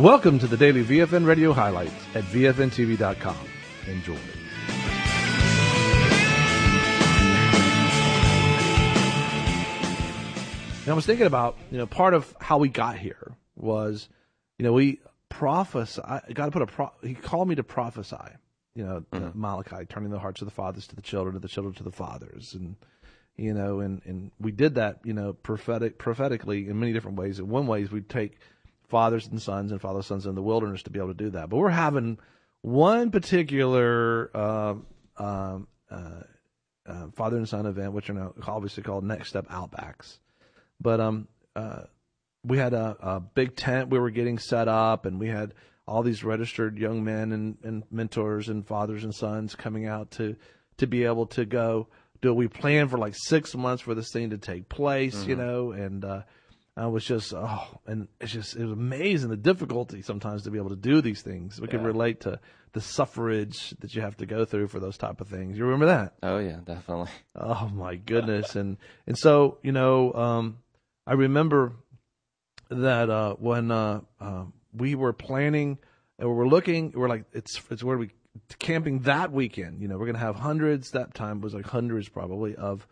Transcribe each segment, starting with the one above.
Welcome to the daily VFN radio highlights at VFNTV.com. Enjoy. Now, I was thinking about, part of how we got here was, we prophesy. He called me to prophesy, Malachi, turning the hearts of the fathers to the children to the fathers. And, and we did that, prophetically in many different ways. In one way is we take fathers and sons and father sons in the wilderness to be able to do that. But we're having one particular father and son event, which are now obviously called Next Step Outbacks. But we had a big tent we were getting set up, and we had all these registered young men and mentors and fathers and sons coming out to be able to go do it. We planned for like 6 months for this thing to take place, and I was just, and it was amazing the difficulty sometimes to be able to do these things. We can relate to the suffrage that you have to go through for those type of things. You remember that? Oh yeah, definitely. Oh my goodness. and so, I remember that, when, we were planning and we were looking, we're like, it's where we camping that weekend, we're going to have hundreds. That time was like hundreds probably of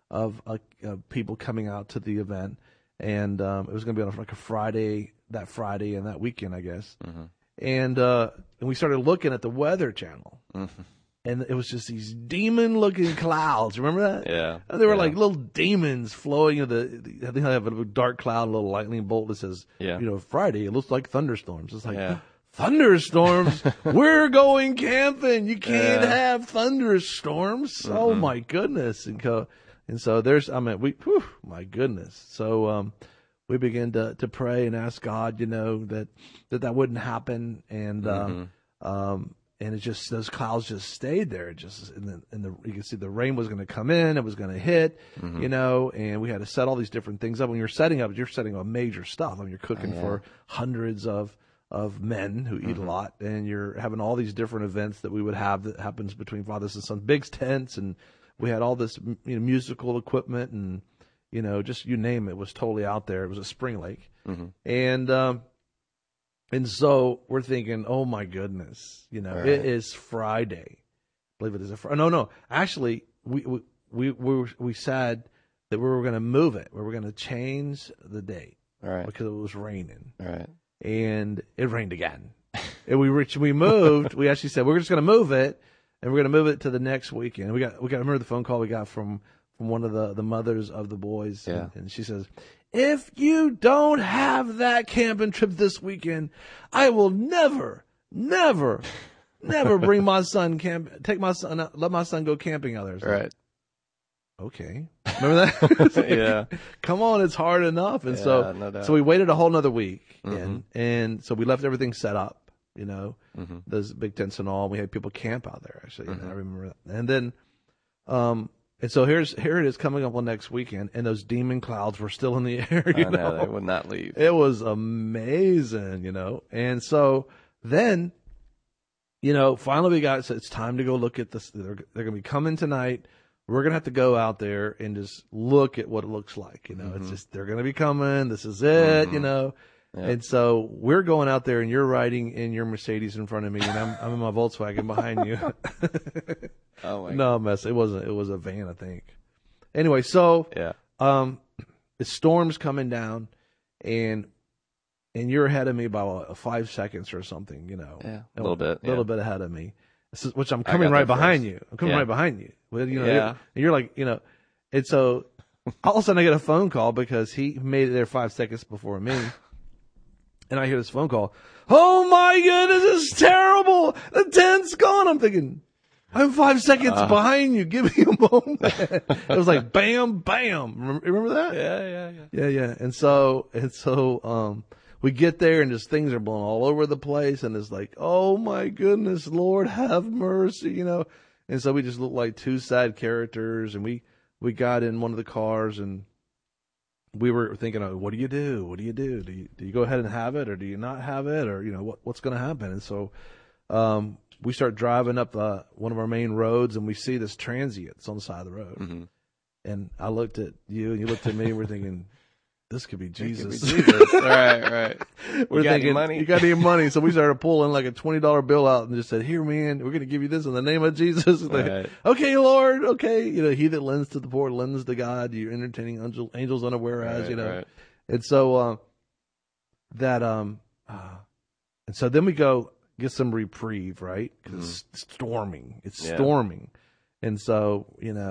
people coming out to the event. And it was going to be on like a Friday and that weekend, I guess. Mm-hmm. And we started looking at the Weather Channel, and it was just these demon-looking clouds. Remember that? Yeah. And they were like little demons flowing. I think they have a dark cloud, a little lightning bolt that says, Friday. It looks like thunderstorms. It's like thunderstorms. We're going camping. You can't have thunderstorms. Mm-hmm. Oh my goodness! And so my goodness. So we began to pray and ask God, that wouldn't happen. And and it just, those clouds just stayed there. It just, you can see the rain was going to come in, it was going to hit, and we had to set all these different things up. When you're setting up major stuff. I mean, you're cooking for hundreds of men who eat a lot, and you're having all these different events that we would have that happens between fathers and sons, big tents, and we had all this musical equipment, and just you name it was totally out there. It was a Spring Lake, and so we're thinking, oh my goodness, It is Friday. I believe it is a Friday. No. Actually, we said that we were going to move it. We were going to change the date, because it was raining, and it rained again. And we moved. We actually said we're just going to move it. And we're going to move it to the next weekend. We got. Remember the phone call we got from one of the mothers of the boys, and she says, "If you don't have that camping trip this weekend, I will never bring my son let my son go camping out there." So, right. Okay. Remember that? Yeah. Come on, it's hard enough. And no doubt. So we waited a whole nother week, and so we left everything set up. Those big tents and all. We had people camp out there, actually. I remember that. And then, and so here it is coming up on next weekend, and those demon clouds were still in the air. I know, they would not leave. It was amazing, And so then, finally so it's time to go look at this. They're going to be coming tonight. We're going to have to go out there and just look at what it looks like. It's just, they're going to be coming. This is it, Yep. And so we're going out there, and you're riding in your Mercedes in front of me, and I'm in my Volkswagen behind you. Oh my! No mess. It wasn't. It was a van, I think. Anyway, so the storm's coming down, and you're ahead of me by 5 seconds or something. Yeah, a little bit ahead of me. Which I'm coming right behind you. I'm coming right behind you. Well, and you're like, and so all of a sudden I get a phone call because he made it there 5 seconds before me. And I hear this phone call. Oh my goodness, it's terrible. The tent's gone. I'm thinking, I'm 5 seconds behind you. Give me a moment. It was like bam, bam. Remember that? Yeah. And so, we get there, and just things are blowing all over the place, and it's like, oh my goodness, Lord, have mercy, And so we just looked like two sad characters, and we got in one of the cars, and we were thinking, what do you do? What do you do? Do you go ahead and have it, or do you not have it, or what's going to happen? And so we start driving up one of our main roads, and we see this transient on the side of the road. And I looked at you, and you looked at me, and we're thinking, this could be It could be Jesus. Jesus. Right. We're got any thinking, money? you got any money? So we started pulling like a $20 bill out and just said, here, man, we're going to give you this in the name of Jesus. Like, Right. okay, Lord. Okay. He that lends to the poor lends to God. You're entertaining angels unaware as, Right. And so, and so then we go get some reprieve, right? Because it's storming. It's storming. And so,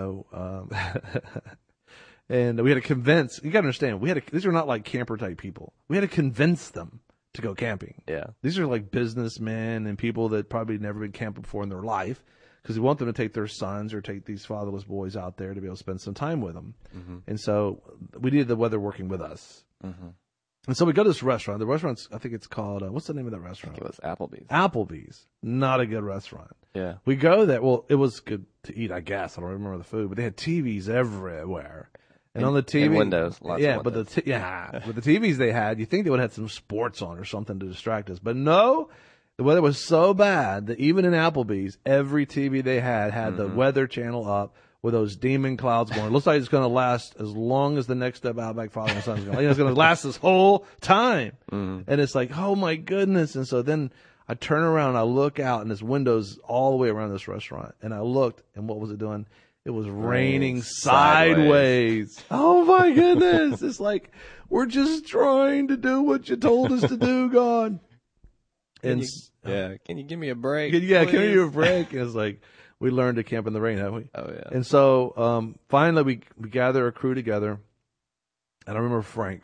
and we had to convince, you got to understand, these are not like camper type people. We had to convince them to go camping. Yeah. These are like businessmen and people that probably never been camping before in their life, because we want them to take their sons or take these fatherless boys out there to be able to spend some time with them. Mm-hmm. And so we needed the weather working with us. Mm-hmm. And so we go to this restaurant. The restaurant's, I think it's called, what's the name of that restaurant? It was Applebee's. Applebee's. Not a good restaurant. Yeah. We go there. Well, it was good to eat, I guess. I don't remember the food, but they had TVs everywhere. And on the TV, and windows, lots of windows. but the TVs they had, you think they would have had some sports on or something to distract us, but no. The weather was so bad that even in Applebee's, every TV they had the weather channel up with those demon clouds going. It looks like it's going to last as long as the next step Outback Father and Son is going. It's going to last this whole time, and it's like, oh my goodness! And so then I turn around, and I look out, and there's windows all the way around this restaurant, and I looked, and what was it doing? It was raining sideways. Oh my goodness. It's like, we're just trying to do what you told us to do, God. Can you give me a break? Yeah, please? can you give me a break? And it's like, we learned to camp in the rain, haven't we? Oh, yeah. And so, finally we gather a crew together. And I remember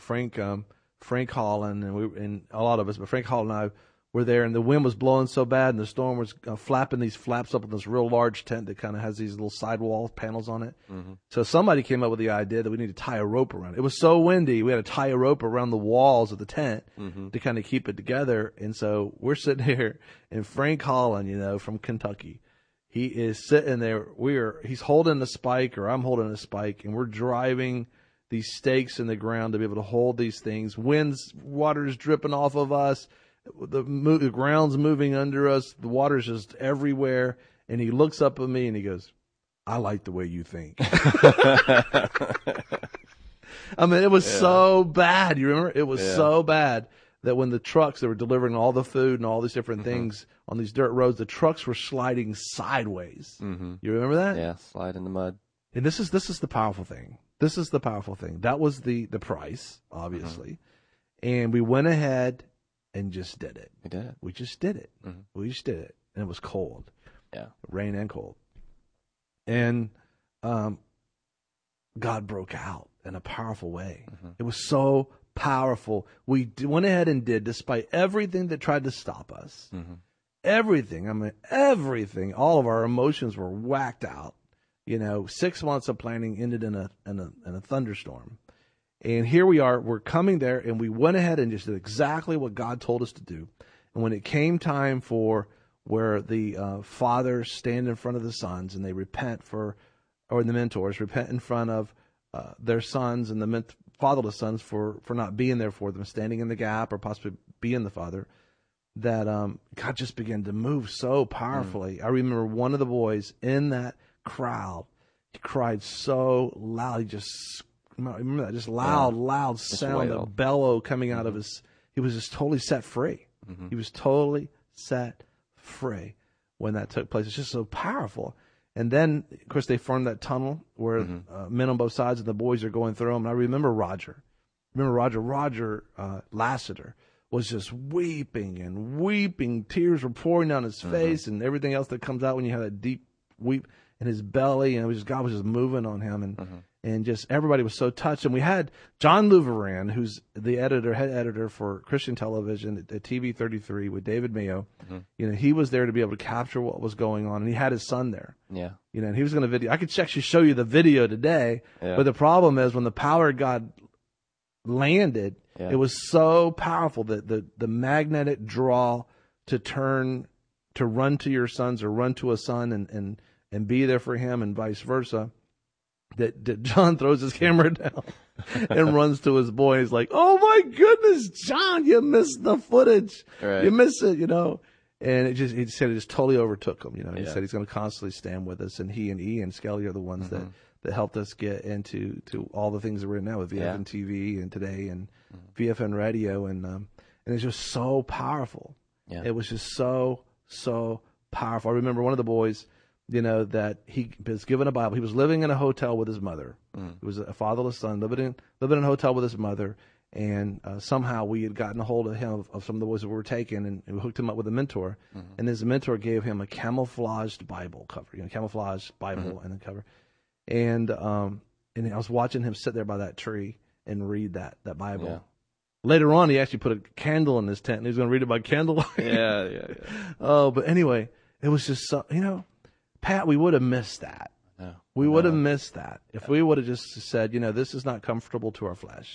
Frank Holland, and a lot of us, but Frank Holland and I were there, and the wind was blowing so bad, and the storm was flapping these flaps up in this real large tent that kind of has these little sidewall panels on it. Mm-hmm. So somebody came up with the idea that we need to tie a rope around it. It was so windy, we had to tie a rope around the walls of the tent to kind of keep it together. And so we're sitting here, and Frank Holland, from Kentucky, he is sitting there. He's holding a spike, or I'm holding a spike, and we're driving these stakes in the ground to be able to hold these things. Water is dripping off of us. The ground's moving under us. The water's just everywhere. And he looks up at me and he goes, I like the way you think. I mean, it was so bad. You remember? It was so bad that when the trucks that were delivering all the food and all these different things on these dirt roads, the trucks were sliding sideways. Mm-hmm. You remember that? Yeah, slide in the mud. And this is the powerful thing. This is the powerful thing. That was the price, obviously. And we went ahead and just did it. We did it. We just did it. Mm-hmm. We just did it. And it was cold. Yeah. Rain and cold. And God broke out in a powerful way. Mm-hmm. It was so powerful. We went ahead and did, despite everything that tried to stop us. Mm-hmm. Everything. All of our emotions were whacked out. 6 months of planning ended in a thunderstorm. And here we are, we're coming there, and we went ahead and just did exactly what God told us to do. And when it came time for where the fathers stand in front of the sons and they repent or the mentors repent in front of their sons and the fatherless sons for not being there for them, standing in the gap or possibly being the father, that God just began to move so powerfully. I remember one of the boys in that crowd, he cried so loud, remember that, just loud sound, a bellow coming out of his. He was just totally set free. Mm-hmm. He was totally set free when that took place. It's just so powerful. And then, of course, they formed that tunnel where men on both sides and the boys are going through them. And I remember Roger. Roger Lassiter was just weeping and weeping. Tears were pouring down his face and everything else that comes out when you have that deep weep in his belly. And God was just moving on him. And just everybody was so touched. And we had John Louveran, who's the head editor for Christian television at TV 33 with David Mayo. Mm-hmm. He was there to be able to capture what was going on. And he had his son there. Yeah. And he was going to video. I could actually show you the video today. Yeah. But the problem is when the power of God landed, it was so powerful that the magnetic draw to run to your sons or run to a son and be there for him and vice versa. That John throws his camera down and runs to his boy. He's like, "Oh my goodness, John, you missed the footage. Right. You missed it, And he said it just totally overtook him. He said he's going to constantly stand with us, and he and Ian Skelly are the ones that that helped us get into all the things that we're in now with VFN TV and Today and VFN Radio, and it's just so powerful. Yeah. It was just so powerful. I remember one of the boys, that he was given a Bible. He was living in a hotel with his mother. He was a fatherless son living in a hotel with his mother, and somehow we had gotten a hold of him of some of the boys that we were taking, and we hooked him up with a mentor, and his mentor gave him a camouflaged Bible cover, camouflaged Bible and the cover, and I was watching him sit there by that tree and read that Bible. Yeah. Later on, he actually put a candle in his tent, and he was going to read it by candlelight. Yeah. Oh, but anyway, it was just so, Pat, we would have missed that. No, we would have missed that if we would have just said, this is not comfortable to our flesh.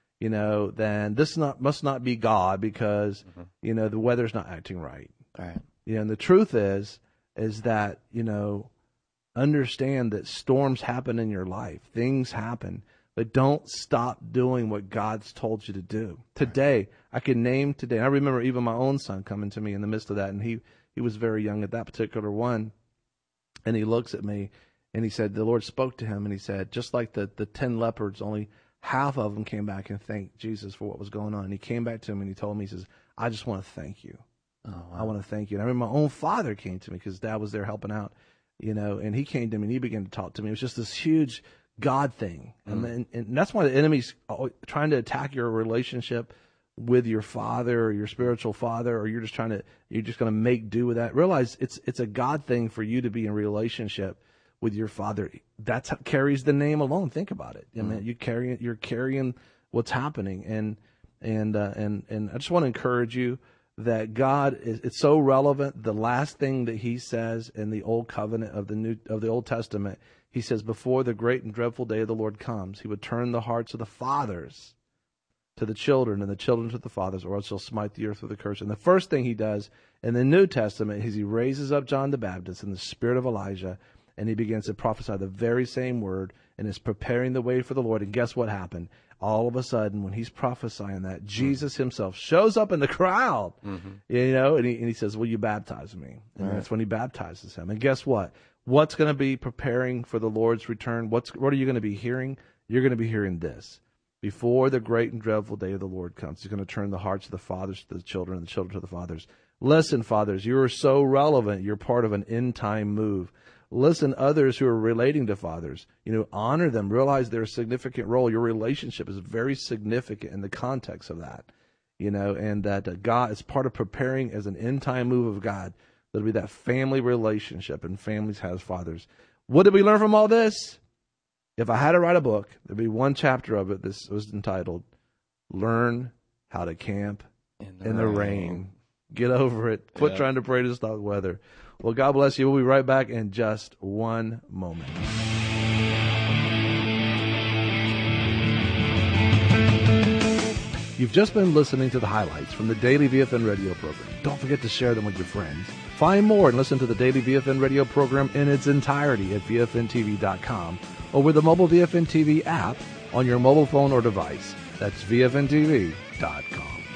Then this must not be God because, the weather's not acting right. All right. And the truth is that, understand that storms happen in your life. Things happen. But don't stop doing what God's told you to do. Today, I can name today. I remember even my own son coming to me in the midst of that, and he was very young at that particular one. And he looks at me, and he said, the Lord spoke to him, and he said, just like the 10 leopards, only half of them came back and thanked Jesus for what was going on. And he came back to him, and he told me, he says, I just want to thank you. Oh, wow. I want to thank you. And I remember my own father came to me because Dad was there helping out, and he came to me, and he began to talk to me. It was just this huge God thing. And that's why the enemy's trying to attack your relationship with your father or your spiritual father, or you're just going to make do with that. Realize it's a God thing for you to be in relationship with your father. That's how carries the name alone. Think about it. I mean, you're carrying what's happening. And I just want to encourage you that God it's so relevant. The last thing that he says in the old covenant of the Old Testament, he says, before the great and dreadful day of the Lord comes, he would turn the hearts of the fathers to the children and the children to the fathers, or else he'll smite the earth with a curse. And the first thing he does in the New Testament is he raises up John the Baptist in the spirit of Elijah, and he begins to prophesy the very same word and is preparing the way for the Lord. And guess what happened? All of a sudden, when he's prophesying that, Jesus himself shows up in the crowd, and he says, will you baptize me? And that's when he baptizes him. And guess what? What's going to be preparing for the Lord's return? What are you going to be hearing? You're going to be hearing this. Before the great and dreadful day of the Lord comes, he's going to turn the hearts of the fathers to the children and the children to the fathers. Listen, fathers, you are so relevant. You're part of an end-time move. Listen, others who are relating to fathers, honor them. Realize their significant role. Your relationship is very significant in the context of that, and that God is part of preparing as an end-time move of God. There'll be that family relationship, and families has fathers. What did we learn from all this? If I had to write a book, there'd be one chapter of it. This was entitled, Learn How to Camp in the Rain. Get over it. Quit trying to pray to stop weather. Well, God bless you. We'll be right back in just one moment. You've just been listening to the highlights from the Daily VFN radio program. Don't forget to share them with your friends. Find more and listen to the Daily VFN radio program in its entirety at VFNTV.com or with the mobile VFN TV app on your mobile phone or device. That's VFNTV.com.